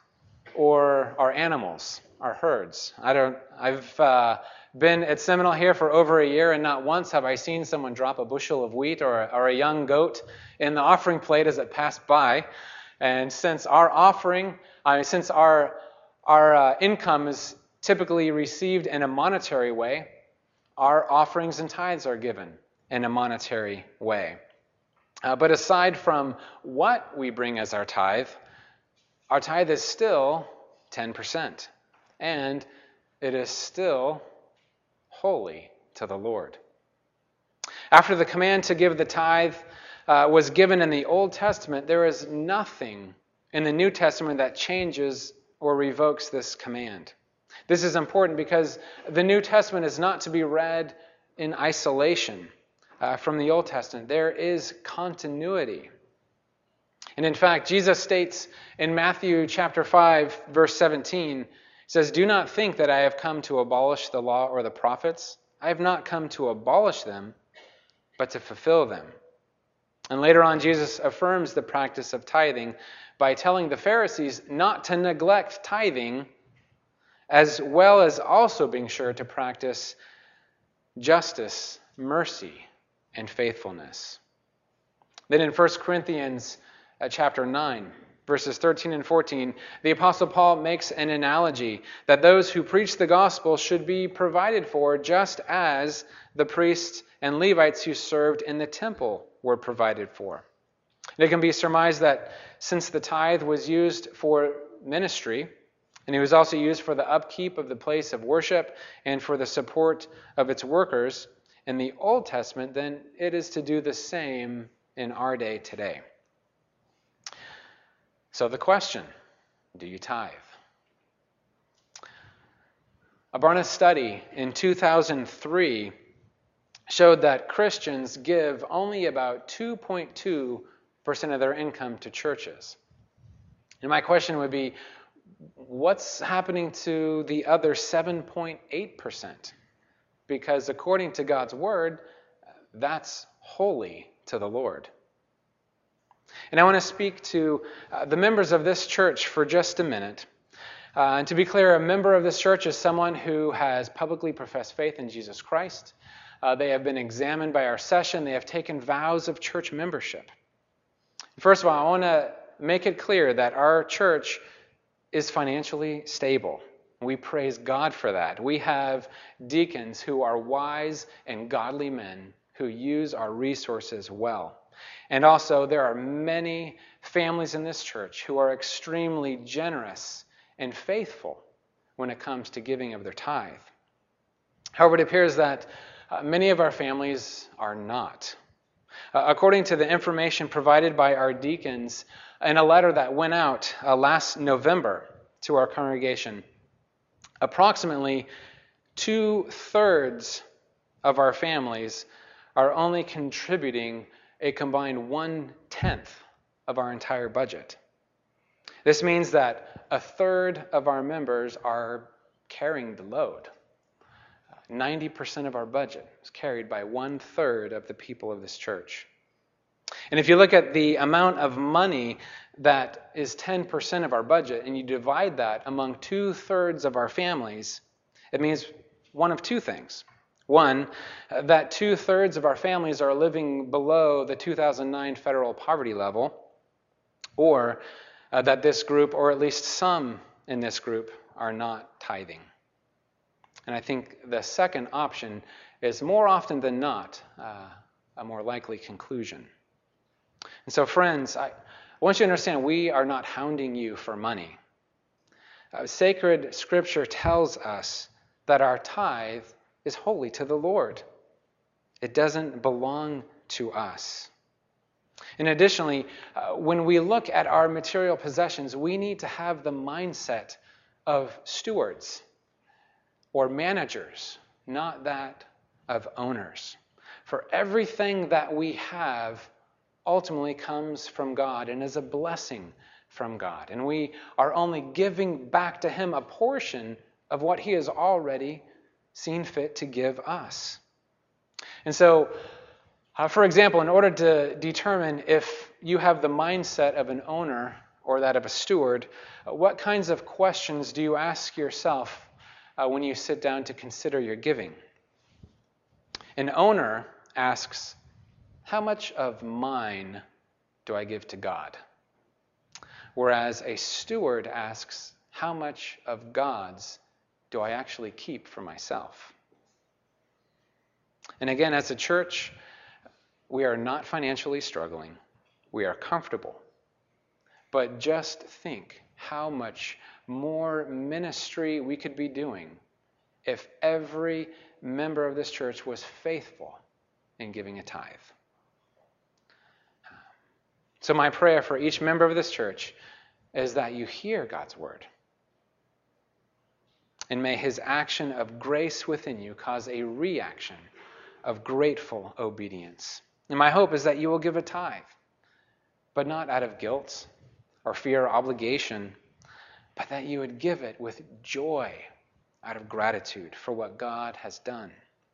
or our animals, our herds. I don't. I've uh, been at Seminole here for over a year, and not once have I seen someone drop a bushel of wheat or, or a young goat in the offering plate as it passed by. And since our offering, uh, since our our uh, income is typically received in a monetary way, our offerings and tithes are given in a monetary way. Uh, but aside from what we bring as our tithe, our tithe is still ten percent. And it is still holy to the Lord. After the command to give the tithe uh, was given in the Old Testament, there is nothing in the New Testament that changes or revokes this command. This is important because the New Testament is not to be read in isolation uh, from the Old Testament. There is continuity. And in fact, Jesus states in Matthew chapter five, verse seventeen, he says, "Do not think that I have come to abolish the law or the prophets. I have not come to abolish them, but to fulfill them." And later on, Jesus affirms the practice of tithing by telling the Pharisees not to neglect tithing, as well as also being sure to practice justice, mercy, and faithfulness. Then in First Corinthians uh, chapter nine, verses thirteen and fourteen, the Apostle Paul makes an analogy that those who preach the gospel should be provided for just as the priests and Levites who served in the temple were provided for. And it can be surmised that since the tithe was used for ministry, and it was also used for the upkeep of the place of worship and for the support of its workers in the Old Testament, then it is to do the same in our day today. So the question, do you tithe? A Barna study in two thousand three showed that Christians give only about two point two percent of their income to churches. And my question would be, what's happening to the other seven point eight percent? Because according to God's word, that's holy to the Lord. And I want to speak to uh, the members of this church for just a minute. Uh, and to be clear, a member of this church is someone who has publicly professed faith in Jesus Christ. Uh, they have been examined by our session. They have taken vows of church membership. First of all, I want to make it clear that our church is financially stable. We praise God for that. We have deacons who are wise and godly men who use our resources well. And also, there are many families in this church who are extremely generous and faithful when it comes to giving of their tithe. However, it appears that uh, many of our families are not. Uh, according to the information provided by our deacons in a letter that went out uh, last November to our congregation, approximately two-thirds of our families are only contributing a combined one-tenth of our entire budget. This means that a third of our members are carrying the load. ninety percent of our budget is carried by one-third of the people of this church. And if you look at the amount of money that is ten percent of our budget, and you divide that among two-thirds of our families, it means one of two things. One, that two-thirds of our families are living below the two thousand nine federal poverty level, or uh, that this group, or at least some in this group, are not tithing. And I think the second option is more often than not uh, a more likely conclusion. And so, friends, I, I want you to understand we are not hounding you for money. Uh, sacred Scripture tells us that our tithe is holy to the Lord. It doesn't belong to us. And additionally, uh, when we look at our material possessions, we need to have the mindset of stewards or managers, not that of owners. For everything that we have ultimately comes from God and is a blessing from God. And we are only giving back to Him a portion of what He has already seen fit to give us. And so, uh, for example, in order to determine if you have the mindset of an owner or that of a steward, uh, what kinds of questions do you ask yourself uh, when you sit down to consider your giving? An owner asks, how much of mine do I give to God? Whereas a steward asks, how much of God's do I actually keep for myself? And again, as a church, we are not financially struggling. We are comfortable. But just think how much more ministry we could be doing if every member of this church was faithful in giving a tithe. So my prayer for each member of this church is that you hear God's word. And may His action of grace within you cause a reaction of grateful obedience. And my hope is that you will give a tithe, but not out of guilt or fear or obligation, but that you would give it with joy out of gratitude for what God has done.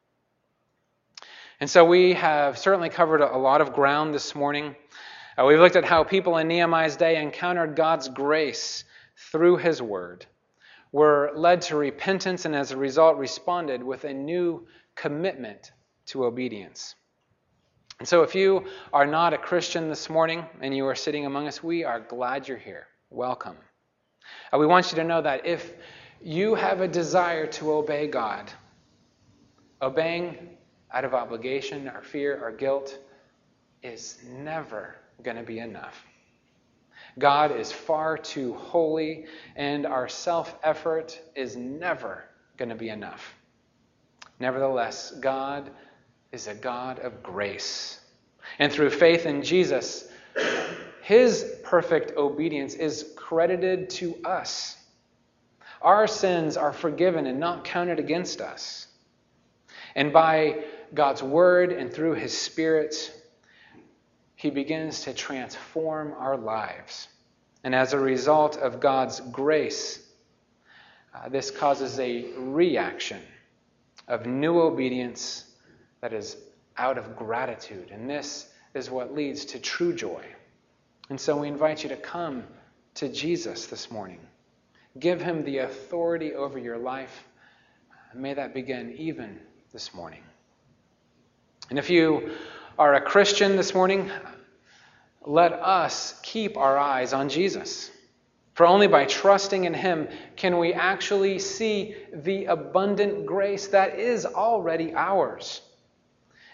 And so we have certainly covered a lot of ground this morning. Uh, we've looked at how people in Nehemiah's day encountered God's grace through His word, were led to repentance, and as a result responded with a new commitment to obedience. And so if you are not a Christian this morning and you are sitting among us, we are glad you're here. Welcome. Uh, we want you to know that if you have a desire to obey God, obeying out of obligation or fear or guilt is never going to be enough. God is far too holy, and our self-effort is never going to be enough. Nevertheless, God is a God of grace. And through faith in Jesus, His perfect obedience is credited to us. Our sins are forgiven and not counted against us. And by God's word and through His Spirit, He begins to transform our lives. And as a result of God's grace, uh, this causes a reaction of new obedience that is out of gratitude. And this is what leads to true joy. And so we invite you to come to Jesus this morning. Give Him the authority over your life. May that begin even this morning. And if you are a Christian this morning, let us keep our eyes on Jesus. For only by trusting in Him can we actually see the abundant grace that is already ours.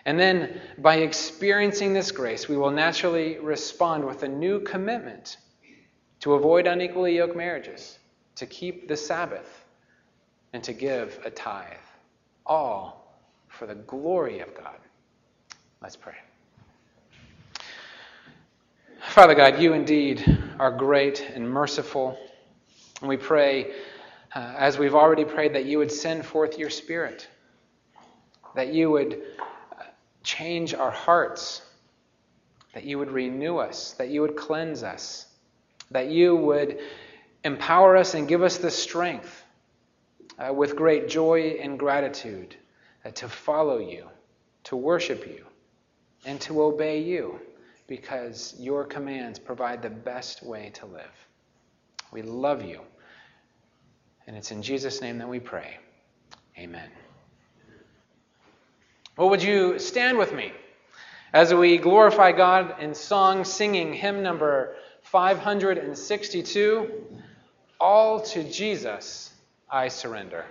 And then, by experiencing this grace, we will naturally respond with a new commitment to avoid unequally yoked marriages, to keep the Sabbath, and to give a tithe. All for the glory of God. Let's pray. Father God, you indeed are great and merciful. And we pray, uh, as we've already prayed, that you would send forth your Spirit, that you would change our hearts, that you would renew us, that you would cleanse us, that you would empower us and give us the strength uh, with great joy and gratitude uh, to follow you, to worship you, and to obey you, because your commands provide the best way to live. We love you, and it's in Jesus' name that we pray. Amen. Well, would you stand with me as we glorify God in song, singing hymn number five hundred sixty-two, All to Jesus I Surrender.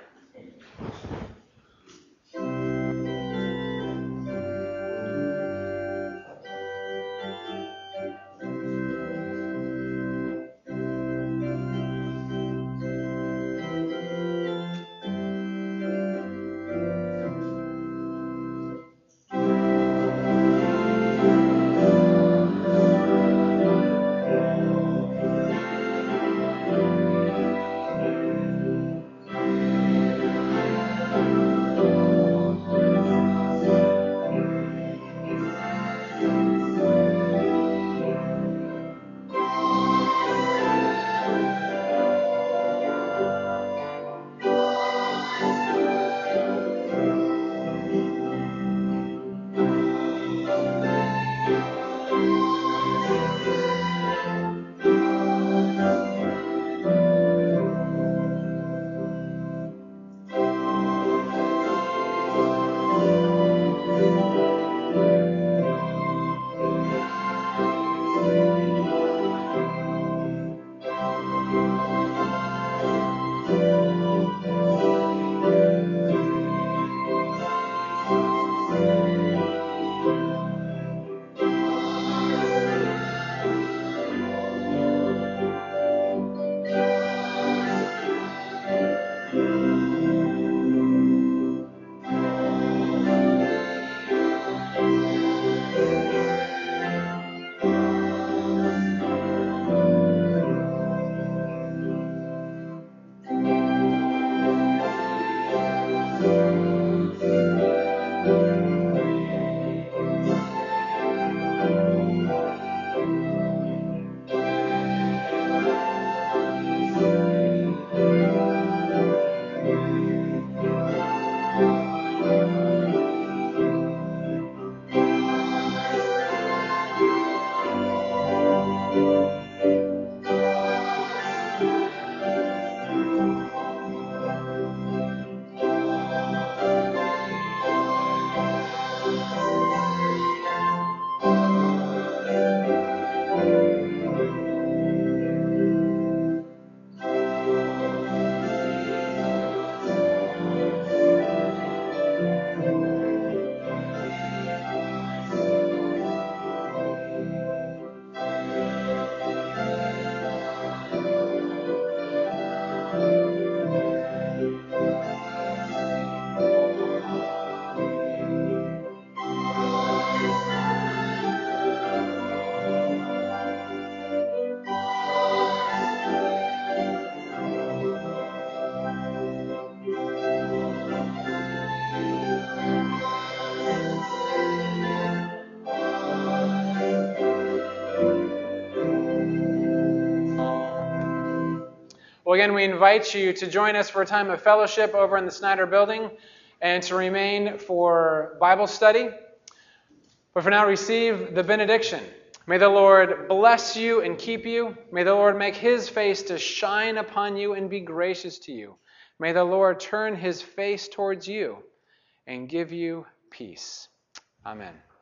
Well, again, we invite you to join us for a time of fellowship over in the Snyder Building and to remain for Bible study. But for now, receive the benediction. May the Lord bless you and keep you. May the Lord make his face to shine upon you and be gracious to you. May the Lord turn his face towards you and give you peace. Amen.